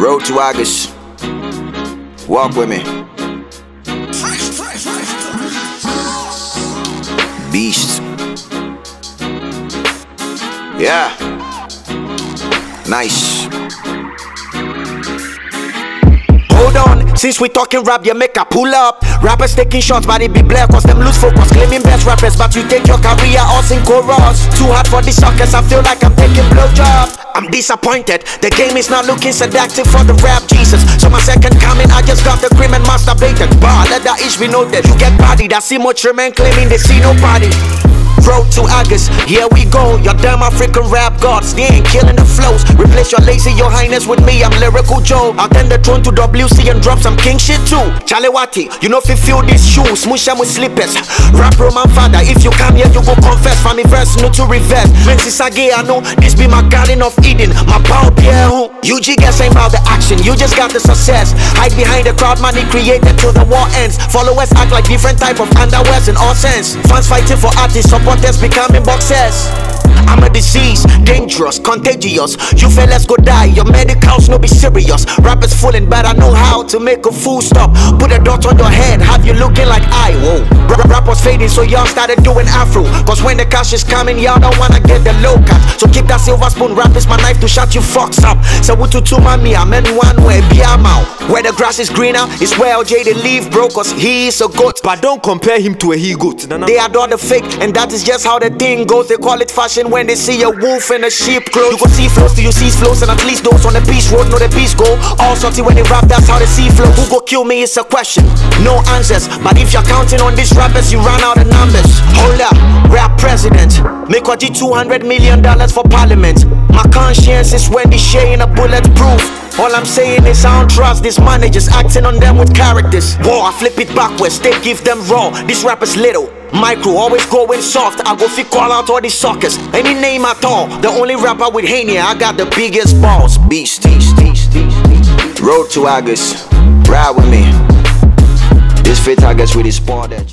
Road to August. Walk with me. Beast. Yeah. Nice. Hold on, since we talking rap, you make a pull up. Rappers taking shots, but it be black cause them lose focus. Claiming best rappers, but you take your career all in chorus. Too hard for the suckers, I feel like I'm taking blowjob. I'm disappointed, the game is not looking seductive for the rap Jesus. So my second coming, I just got the cream and masturbated. Bar, let that ish be noted. You get bodied, I see much men claiming they see nobody. Road to August, here we go. Your damn African rap gods, they ain't killing the flows. Replace your lazy, your highness with me, I'm Lyrical Joe. I'll turn the throne to WC and drop some king shit too. Chalewati, you know if you feel these shoes, smush them with slippers. Rap Roman father, if you come here you go confess. For me verse, no to reverse. Mensis Sage, I know, this be my garden of Eden. My power Pierre who UG guess ain't about the action, you just got the success. Hide behind the crowd, money created till the war ends. Followers act like different type of underwears in all sense. Fans fighting for artists, supporters becoming boxers. I'm a disease, dangerous, contagious. You fellas go die, your medicals no be serious. Rappers fooling, but I know how to make a full stop. Put a dot on your head, have you looking like I. Whoa. Rap was fading, so y'all started doing afro. Cause when the cash is coming, y'all don't wanna get the low cut. So keep that silver spoon, rap is my knife to shut you fucks up. So we to mami, I'm in one way, Biamau. Where the grass is greener, is where LJ they leave, bro. Cause he is a goat. But don't compare him to a he-goat. They adore the fake, and that is just how the thing goes. They call it fashion when they see a wolf in a sheep clothes. You go see flows till you see flows, and at least those on the beach road know the beast go. All salty when they rap, that's how they see flow. Who go kill me is a question, no answers. But if you're counting on these rappers, you run out of numbers. Hold up, rap president, make what $200 million for parliament. My conscience is when they share in a bulletproof. All I'm saying is I don't trust this money, just acting on them with characters. Whoa, I flip it backwards, they give them raw. These rappers little, micro, always going soft. I go fit call out all these suckers, any name at all. The only rapper with Hania, I got the biggest balls. Beast. Road to August, ride with me. This fit August with his sport edge.